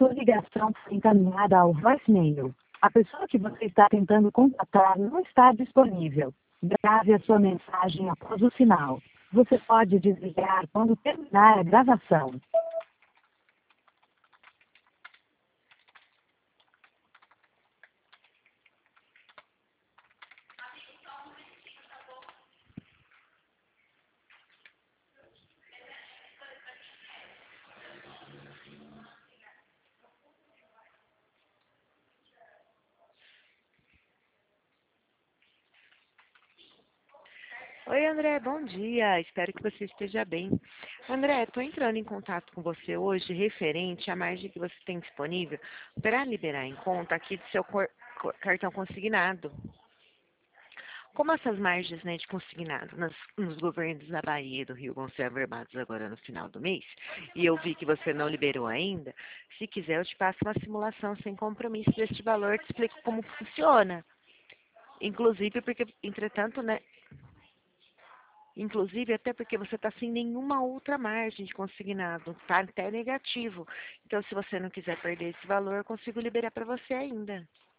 Sua ligação foi encaminhada ao voicemail. A pessoa que você está tentando contatar não está disponível. Grave a sua mensagem após o sinal. Você pode desligar quando terminar a gravação. Oi, André, bom dia. Espero que você esteja bem. André, estou entrando em contato com você hoje referente à margem que você tem disponível para liberar em conta aqui do seu cartão consignado. Como essas margens, né, de consignado nos governos da Bahia e do Rio vão ser averbados agora no final do mês, e eu vi que você não liberou ainda, se quiser eu te passo uma simulação sem compromisso deste valor, te explico como funciona. Inclusive, entretanto, né, inclusive, até porque você está sem nenhuma outra margem de consignado, está até negativo. Então, se você não quiser perder esse valor, eu consigo liberar para você ainda.